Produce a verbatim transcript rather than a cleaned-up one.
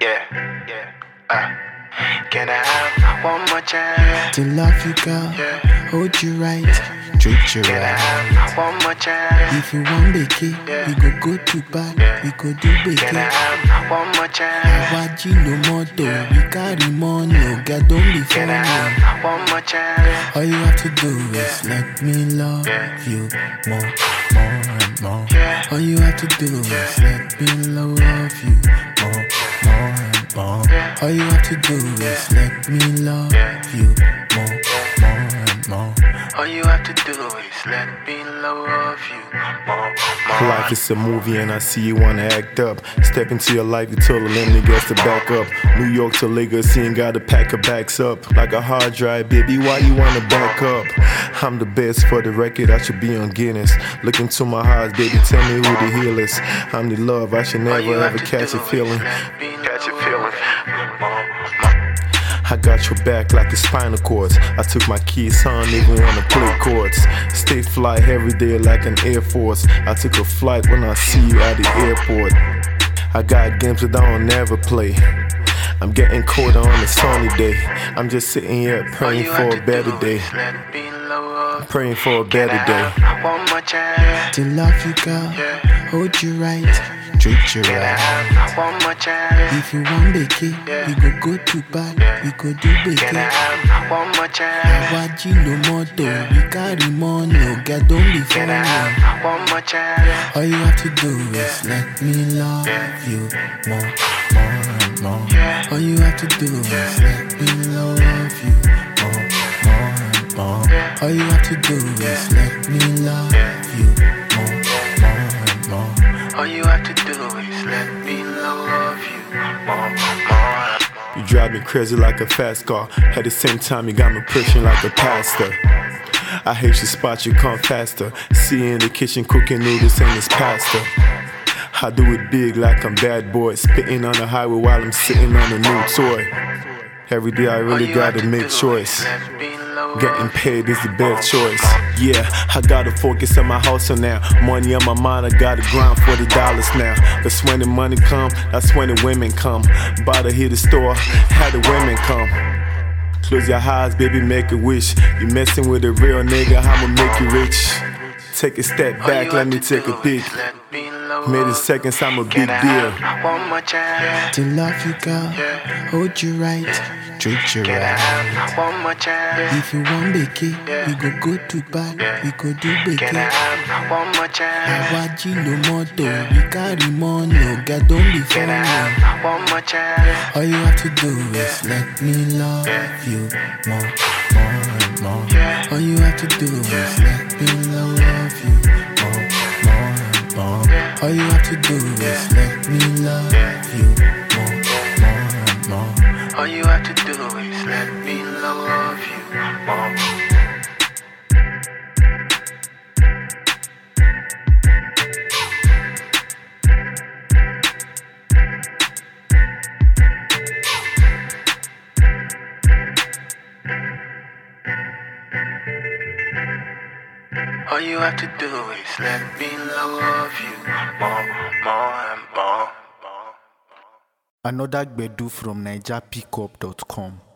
Yeah, yeah, uh. Can I have one more chance? To love you, girl, Yeah. hold you right, treat you Can I right. have one more chance? If you want bake, Yeah. we go go to bar, Yeah. we go do bake. Can I have one more chance? Awaji no moto, we carry money, oh God, don't be Can I funny. have one more chance? All you have to do is let me love Yeah. you more, more and more. Yeah. All you have to do is let me love you more, more and more. Yeah. All you have to do is let me love you more, more and more. All you have to do is let me love you more, more. Life is a movie and I see you wanna act up. Step into your life, you tell the limit gets to back up. New York to Lagos, you ain't gotta pack her backs up. Like a hard drive, baby, why you wanna back up? I'm the best for the record, I should be on Guinness. Look into my eyes, baby, tell me who the heel is. I'm the love, I should All you never have ever to catch do a feeling. is let me Catch a love feeling. you more, more. I got your back like the spinal cords. I took my keys, so I don't even wanna play chords. Stay fly every day like an Air Force. I took a flight when I see you at the airport. I got games that I don't never play. I'm getting colder on a sunny day. I'm just sitting here All praying you for have a to better do day. is let me love Praying for a Can better I day. have one more chance? To love you, girl, Yeah. hold you right, treat you Can I right. have one more chance? If you want bake, we go go to bar, we go do bake. Can I have one more chance? Awaji no moto, we carry money, oh God, don't be Can I funny. have one more chance? All you have to do is let me love you more, more and more. Yeah. All you have to do is let me love you more, more and more. All you have to do is let me love you more, more and more. All you have to do is let me love you more, more. You drive me crazy like a fast car. At the same time, you got me pushing like a pastor. I hate your spot, you come faster. See you in the kitchen cooking noodles and it's pasta. I do it big like I'm bad boy. Spitting on the highway while I'm sitting on a new toy. Every day I All really you have gotta to make do choice. is let me love Getting paid is the best choice. Yeah, I gotta focus on my hustle now. Money on my mind, I gotta grind for the dollars now. Cause when the money come, that's when the women come. About to hit the store, had the women come. Close your eyes, baby, make a wish. You messing with a real nigga, I'ma make you rich. Take a step All back, you let have me to take do a peek. is let me love Made it seconds, I'm a big Can I deal. have one more chance? To love you, girl, Yeah. hold you right, treat you Can I right. have one more chance? If you want bake, we go go to bar, we go do bake. Can I have one more chance? Awaji no moto, we carry money, oh God, don't be Can I funny. have one more chance? All you have to do is let me love you more, more and more. Yeah. All you have to do is let me love you more, more and more. All you have to do is let me love you more, more and more. All you have to do is let me love you more. All you have to do is let me love you more, more and more. Another Gbedu from Niger Pickup dot com.